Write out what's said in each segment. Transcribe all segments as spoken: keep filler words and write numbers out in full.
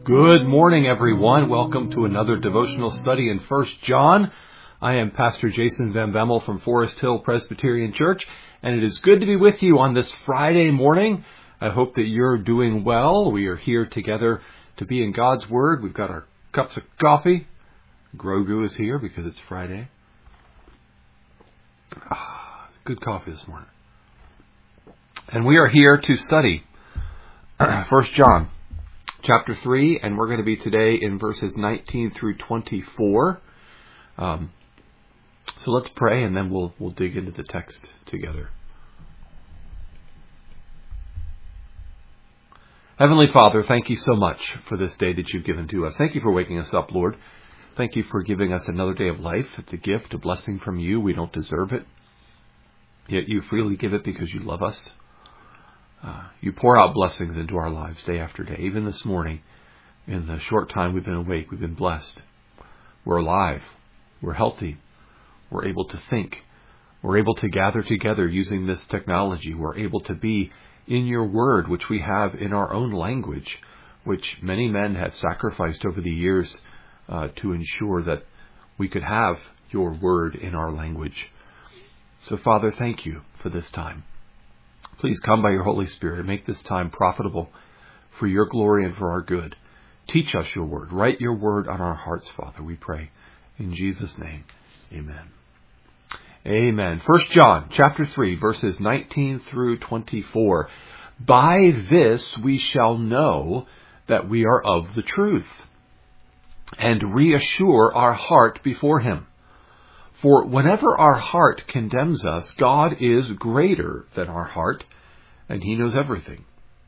Good morning, everyone. Welcome to another devotional study in First John. I am Pastor Jason Van Bemmel from Forest Hill Presbyterian Church, and it is good to be with you on this Friday morning. I hope that you're doing well. We are here together to be in God's Word. We've got our cups of coffee. Grogu is here because it's Friday. Ah, good coffee this morning. And we are here to study First John. Chapter three, and we're going to be today in verses nineteen through twenty-four. Um, so let's pray, and then we'll we'll dig into the text together. Heavenly Father, thank you so much for this day that you've given to us. Thank you for waking us up, Lord. Thank you for giving us another day of life. It's a gift, a blessing from you. We don't deserve it, yet you freely give it because you love us. Uh, you pour out blessings into our lives day after day. Even this morning, in the short time we've been awake, we've been blessed. We're alive. We're healthy. We're able to think. We're able to gather together using this technology. We're able to be in your word, which we have in our own language, which many men have sacrificed over the years uh, to ensure that we could have your word in our language. So, Father, thank you for this time. Please come by your Holy Spirit and make this time profitable for your glory and for our good. Teach us your word. Write your word on our hearts, Father, we pray. In Jesus' name, amen. Amen. First John chapter three, verses nineteen through twenty-four. By this we shall know that we are of the truth, and reassure our heart before him. For whenever our heart condemns us, God is greater than our heart, and he knows everything.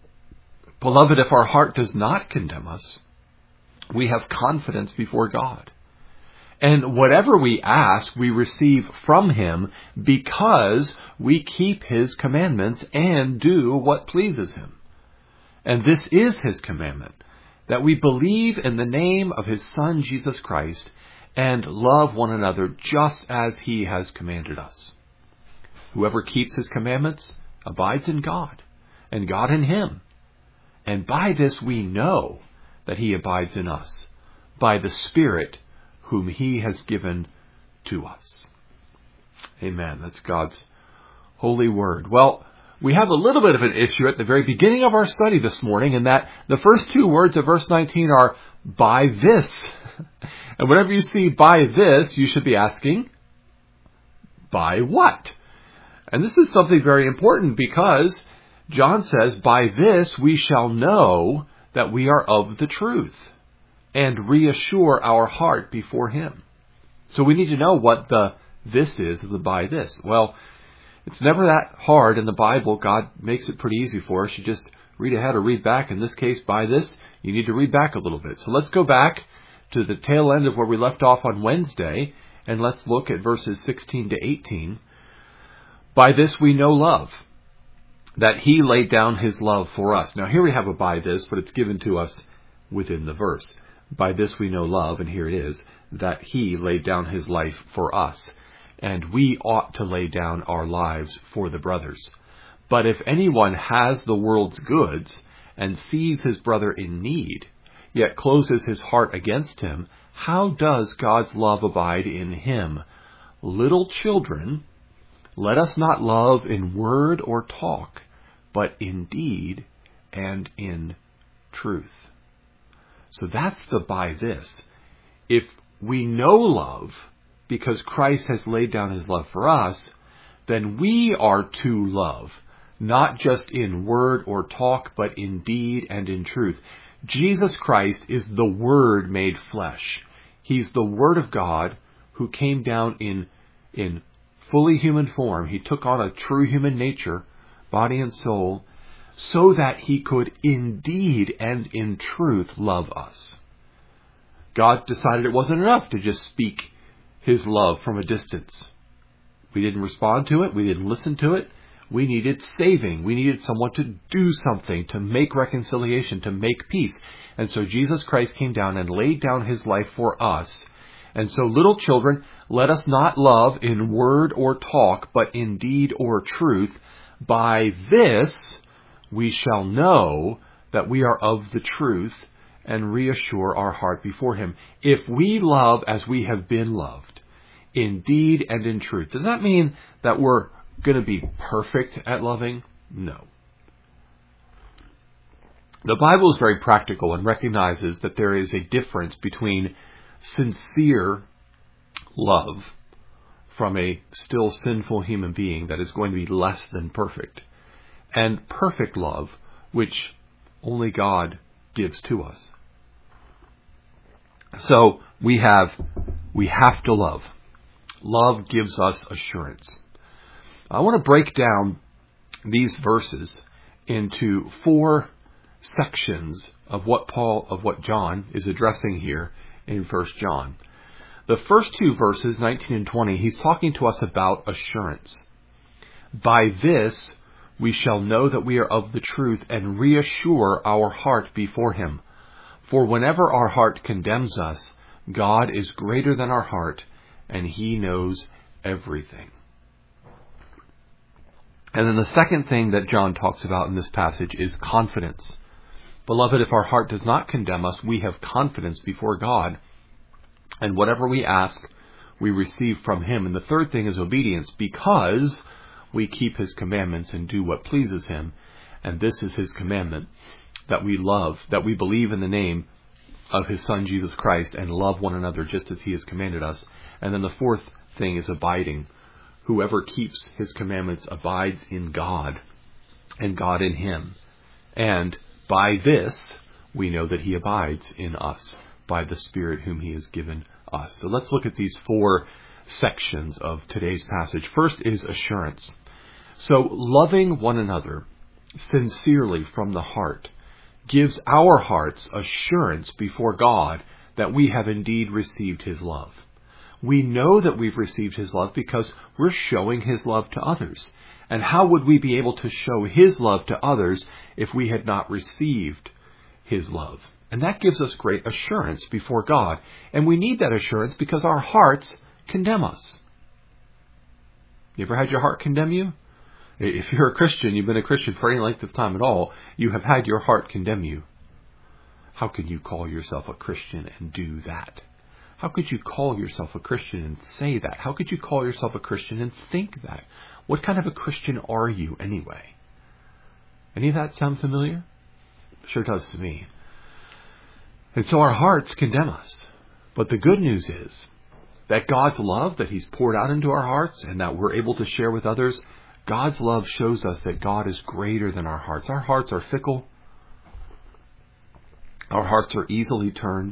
Beloved, if our heart does not condemn us, we have confidence before God. And whatever we ask, we receive from him because we keep his commandments and do what pleases him. And this is his commandment, that we believe in the name of his Son, Jesus Christ, and love one another just as he has commanded us. Whoever keeps his commandments abides in God, and God in him. And by this we know that he abides in us, by the Spirit whom he has given to us. Amen. That's God's holy word. Well, we have a little bit of an issue at the very beginning of our study this morning, in that the first two words of verse nineteen are, by this. And whenever you see by this, you should be asking, by what? And this is something very important, because John says, by this we shall know that we are of the truth, and reassure our heart before him. So we need to know what the this is, the by this. Well, it's never that hard in the Bible. God makes it pretty easy for us. You just read ahead or read back. In this case, by this, you need to read back a little bit. So let's go back to the tail end of where we left off on Wednesday, and let's look at verses sixteen to eighteen. By this we know love, that he laid down his love for us. Now here we have a by this, but it's given to us within the verse. By this we know love, and here it is, that he laid down his life for us, and we ought to lay down our lives for the brothers. But if anyone has the world's goods, and sees his brother in need, yet closes his heart against him, how does God's love abide in him? Little children, let us not love in word or talk, but in deed and in truth. So that's the by this. If we know love because Christ has laid down his love for us, then we are to love, not just in word or talk, but in deed and in truth. Jesus Christ is the Word made flesh. He's the Word of God who came down in, in fully human form. He took on a true human nature, body and soul, so that he could indeed and in truth love us. God decided it wasn't enough to just speak his love from a distance. We didn't respond to it. We didn't listen to it. We needed saving. We needed someone to do something, to make reconciliation, to make peace. And so Jesus Christ came down and laid down his life for us. And so, little children, let us not love in word or talk, but in deed or truth. By this we shall know that we are of the truth, and reassure our heart before him. If we love as we have been loved, in deed and in truth. Does that mean that we're going to be perfect at loving? No. The Bible is very practical and recognizes that there is a difference between sincere love from a still sinful human being that is going to be less than perfect, and perfect love, which only God gives to us. So we have, we have to love. Love gives us assurance. I want to break down these verses into four sections of what Paul, of what John is addressing here in First John. The first two verses, nineteen and twenty, he's talking to us about assurance. By this we shall know that we are of the truth and reassure our heart before him. For whenever our heart condemns us, God is greater than our heart, and he knows everything. And then the second thing that John talks about in this passage is confidence. Beloved, if our heart does not condemn us, we have confidence before God. And whatever we ask, we receive from him. And the third thing is obedience, because we keep his commandments and do what pleases him. And this is his commandment, that we love, that we believe in the name of his Son, Jesus Christ, and love one another just as he has commanded us. And then the fourth thing is abiding. Whoever keeps his commandments abides in God, and God in him. And by this, we know that he abides in us, by the Spirit whom he has given us. So let's look at these four sections of today's passage. First is assurance. So loving one another sincerely from the heart gives our hearts assurance before God that we have indeed received his love. We know that we've received his love because we're showing his love to others. And how would we be able to show his love to others if we had not received his love? And that gives us great assurance before God. And we need that assurance because our hearts condemn us. You ever had your heart condemn you? If you're a Christian, you've been a Christian for any length of time at all, you have had your heart condemn you. How can you call yourself a Christian and do that? How could you call yourself a Christian and say that? How could you call yourself a Christian and think that? What kind of a Christian are you anyway? Any of that sound familiar? Sure does to me. And so our hearts condemn us. But the good news is that God's love that he's poured out into our hearts and that we're able to share with others, God's love shows us that God is greater than our hearts. Our hearts are fickle. Our hearts are easily turned.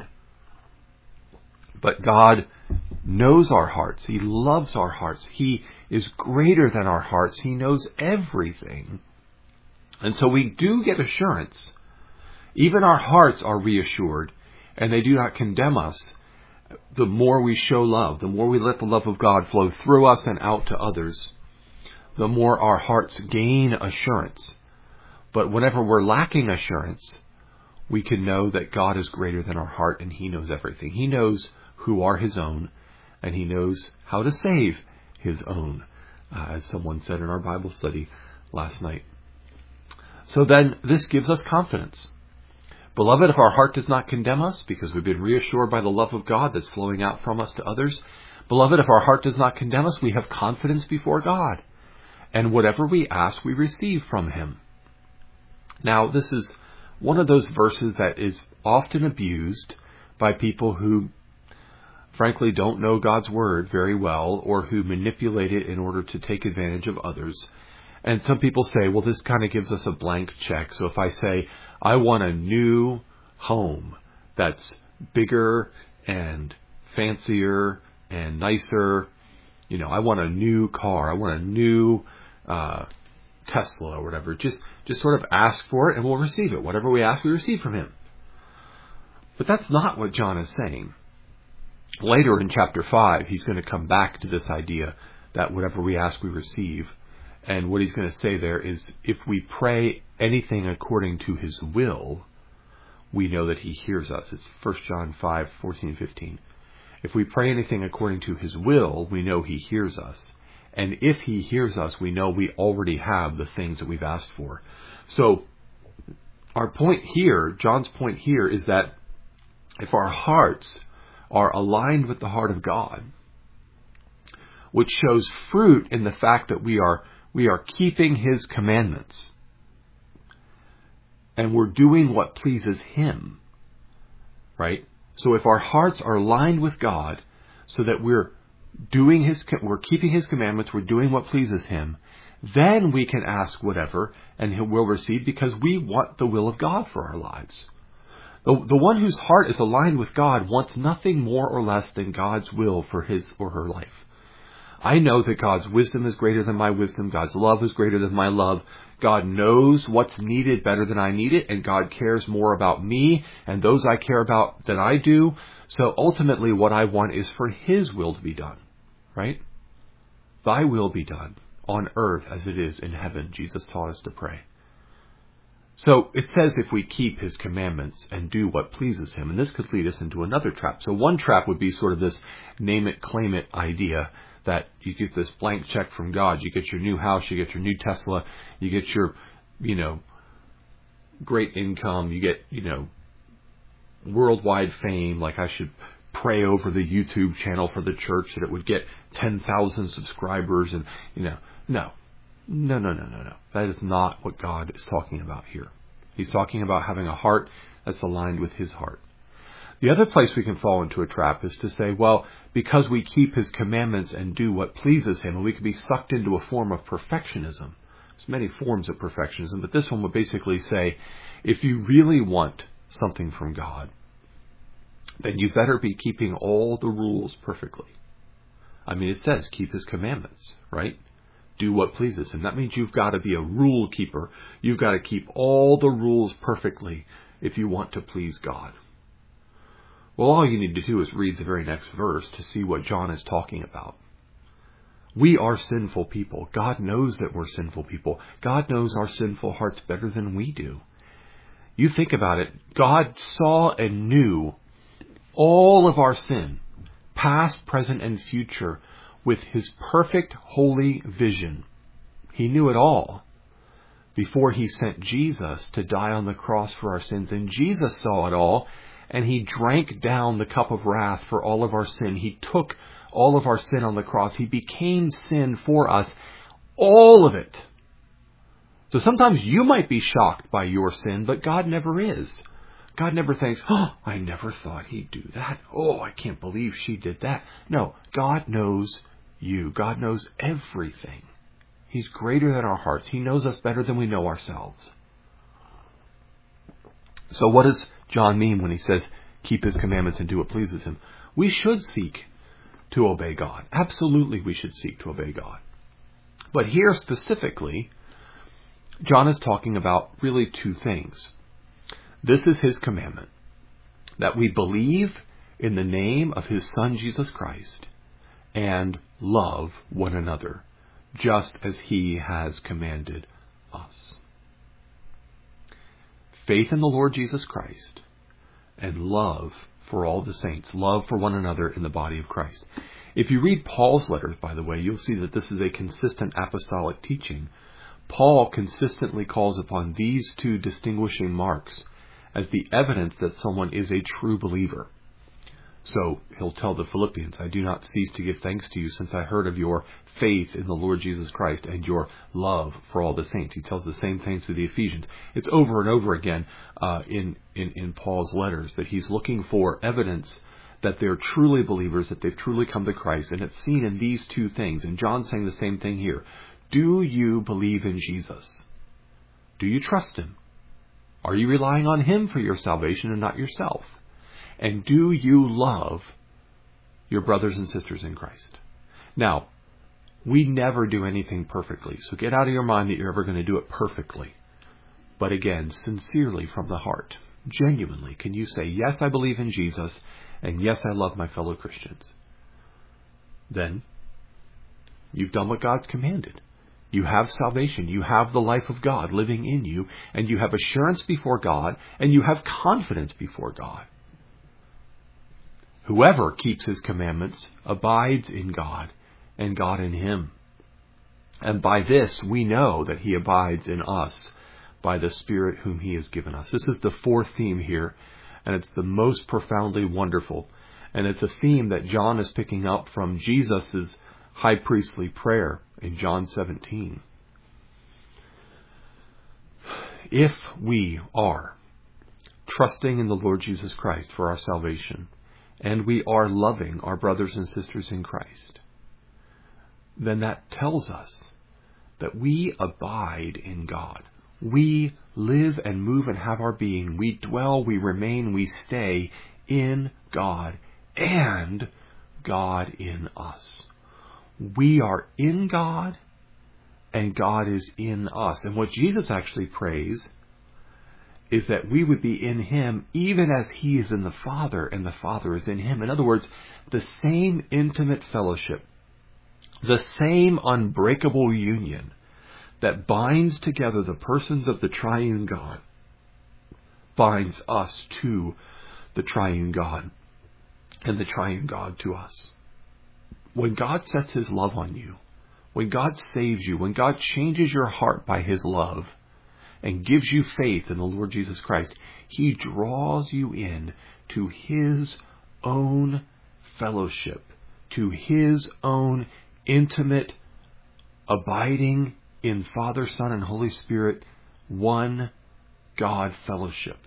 But God knows our hearts. He loves our hearts. He is greater than our hearts. He knows everything. And so we do get assurance. Even our hearts are reassured, and they do not condemn us. The more we show love, the more we let the love of God flow through us and out to others, the more our hearts gain assurance. But whenever we're lacking assurance, we can know that God is greater than our heart, and he knows everything. He knows who are his own, and he knows how to save his own, uh, as someone said in our Bible study last night. So then this gives us confidence. Beloved, if our heart does not condemn us, because we've been reassured by the love of God that's flowing out from us to others, beloved, if our heart does not condemn us, we have confidence before God. And whatever we ask, we receive from him. Now, this is one of those verses that is often abused by people who, frankly, don't know God's word very well, or who manipulate it in order to take advantage of others. And some people say, well, this kind of gives us a blank check. So if I say, I want a new home that's bigger and fancier and nicer, you know, I want a new car, I want a new uh, Tesla or whatever, just, just sort of ask for it and we'll receive it. Whatever we ask, we receive from him. But that's not what John is saying. Later in chapter five, he's going to come back to this idea that whatever we ask, we receive. And what he's going to say there is, if we pray anything according to his will, we know that he hears us. It's First John five, fourteen and fifteen. If we pray anything according to his will, we know he hears us. And if he hears us, we know we already have the things that we've asked for. So our point here, John's point here, is that if our hearts are aligned with the heart of God, which shows fruit in the fact that we are we are keeping His commandments, and we're doing what pleases Him, right? So if our hearts are aligned with God, so that we're doing His, we're keeping His commandments, we're doing what pleases Him, then we can ask whatever, and He will receive, because we want the will of God for our lives. The, the one whose heart is aligned with God wants nothing more or less than God's will for his or her life. I know that God's wisdom is greater than my wisdom. God's love is greater than my love. God knows what's needed better than I need it, and God cares more about me and those I care about than I do. So ultimately what I want is for His will to be done, right? Thy will be done on earth as it is in heaven, Jesus taught us to pray. So it says if we keep His commandments and do what pleases Him, and this could lead us into another trap. So one trap would be sort of this name it, claim it idea, that you get this blank check from God. You get your new house, you get your new Tesla, you get your, you know, great income, you get, you know, worldwide fame. Like I should pray over the YouTube channel for the church that it would get ten thousand subscribers, and, you know, no. No, no, no, no, no. That is not what God is talking about here. He's talking about having a heart that's aligned with His heart. The other place we can fall into a trap is to say, well, because we keep His commandments and do what pleases Him, and we could be sucked into a form of perfectionism. There's many forms of perfectionism, but this one would basically say, if you really want something from God, then you better be keeping all the rules perfectly. I mean, it says keep His commandments, right? Do what pleases Him. That means you've got to be a rule keeper. You've got to keep all the rules perfectly if you want to please God. Well, all you need to do is read the very next verse to see what John is talking about. We are sinful people. God knows that we're sinful people. God knows our sinful hearts better than we do. You think about it. God saw and knew all of our sin, past, present, and future, with His perfect, holy vision. He knew it all before He sent Jesus to die on the cross for our sins. And Jesus saw it all, and He drank down the cup of wrath for all of our sin. He took all of our sin on the cross. He became sin for us, all of it. So sometimes you might be shocked by your sin, but God never is. God never thinks, oh, I never thought He'd do that. Oh, I can't believe she did that. No, God knows you. God knows everything. He's greater than our hearts. He knows us better than we know ourselves. So what does John mean when he says, keep His commandments and do what pleases Him? We should seek to obey God. Absolutely we should seek to obey God. But here specifically, John is talking about really two things. This is His commandment, that we believe in the name of His Son, Jesus Christ, and love one another, just as He has commanded us. Faith in the Lord Jesus Christ and love for all the saints, love for one another in the body of Christ. If you read Paul's letters, by the way, you'll see that this is a consistent apostolic teaching. Paul consistently calls upon these two distinguishing marks as the evidence that someone is a true believer. So he'll tell the Philippians, I do not cease to give thanks to you since I heard of your faith in the Lord Jesus Christ and your love for all the saints. He tells the same things to the Ephesians. It's over and over again uh, in, in, in Paul's letters that he's looking for evidence that they're truly believers, that they've truly come to Christ. And it's seen in these two things. And John's saying the same thing here. Do you believe in Jesus? Do you trust Him? Are you relying on Him for your salvation and not yourself? And do you love your brothers and sisters in Christ? Now, we never do anything perfectly, so get out of your mind that you're ever going to do it perfectly. But again, sincerely from the heart, genuinely, can you say, yes, I believe in Jesus, and yes, I love my fellow Christians? Then you've done what God's commanded. You have salvation. You have the life of God living in you, and you have assurance before God, and you have confidence before God. Whoever keeps His commandments abides in God, and God in him. And by this we know that He abides in us by the Spirit whom He has given us. This is the fourth theme here and it's the most profoundly wonderful. And it's a theme that John is picking up from Jesus' high priestly prayer in John seventeen. If we are trusting in the Lord Jesus Christ for our salvation, and we are loving our brothers and sisters in Christ, then that tells us that we abide in God. We live and move and have our being. We dwell, we remain, we stay in God and God in us. We are in God and God is in us. And what Jesus actually prays is that we would be in Him even as He is in the Father and the Father is in Him. In other words, the same intimate fellowship, the same unbreakable union that binds together the persons of the triune God binds us to the triune God and the triune God to us. When God sets His love on you, when God saves you, when God changes your heart by His love and gives you faith in the Lord Jesus Christ, He draws you in to His own fellowship, to His own intimate abiding in Father, Son, and Holy Spirit, one God fellowship.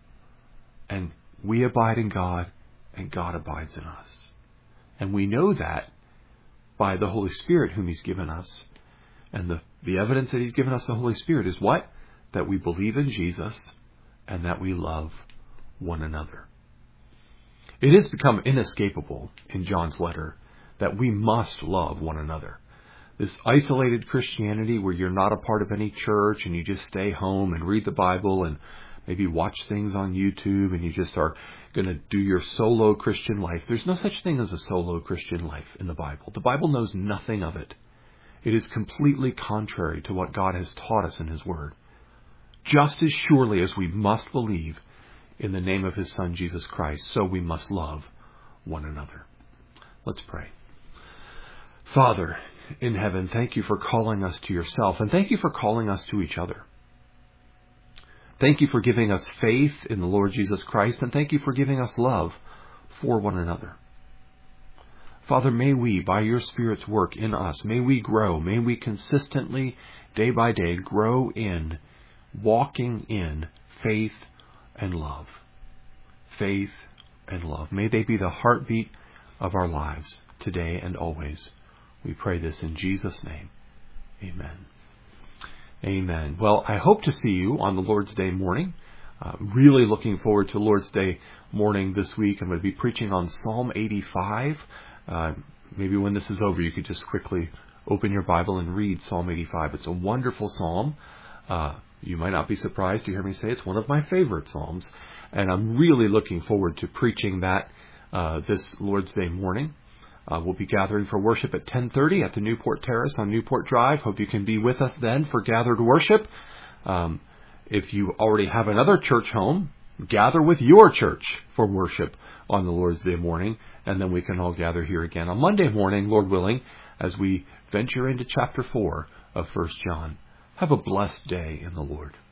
And we abide in God, and God abides in us. And we know that by the Holy Spirit whom He's given us. And the, the evidence that He's given us, the Holy Spirit, is what? That we believe in Jesus and that we love one another. It has become inescapable in John's letter that we must love one another. This isolated Christianity where you're not a part of any church and you just stay home and read the Bible and maybe watch things on YouTube and you just are going to do your solo Christian life. There's no such thing as a solo Christian life in the Bible. The Bible knows nothing of it. It is completely contrary to what God has taught us in His Word. Just as surely as we must believe in the name of His Son, Jesus Christ, so we must love one another. Let's pray. Father in heaven, thank You for calling us to Yourself, and thank You for calling us to each other. Thank You for giving us faith in the Lord Jesus Christ, and thank You for giving us love for one another. Father, may we, by Your Spirit's work in us, may we grow, may we consistently, day by day, grow in, walking in faith and love. Faith and love. May they be the heartbeat of our lives today and always. We pray this in Jesus' name. Amen. Amen. Well, I hope to see you on the Lord's Day morning. Uh, really looking forward to Lord's Day morning this week. I'm going to be preaching on Psalm eighty-five. Uh, maybe when this is over, you could just quickly open your Bible and read Psalm eighty-five. It's a wonderful psalm. Uh, you might not be surprised to hear me say it's one of my favorite psalms. And I'm really looking forward to preaching that uh, this Lord's Day morning. Uh, we'll be gathering for worship at ten thirty at the Newport Terrace on Newport Drive. Hope you can be with us then for gathered worship. Um, if you already have another church home, gather with your church for worship on the Lord's Day morning, and then we can all gather here again on Monday morning, Lord willing, as we venture into chapter four of First John. Have a blessed day in the Lord.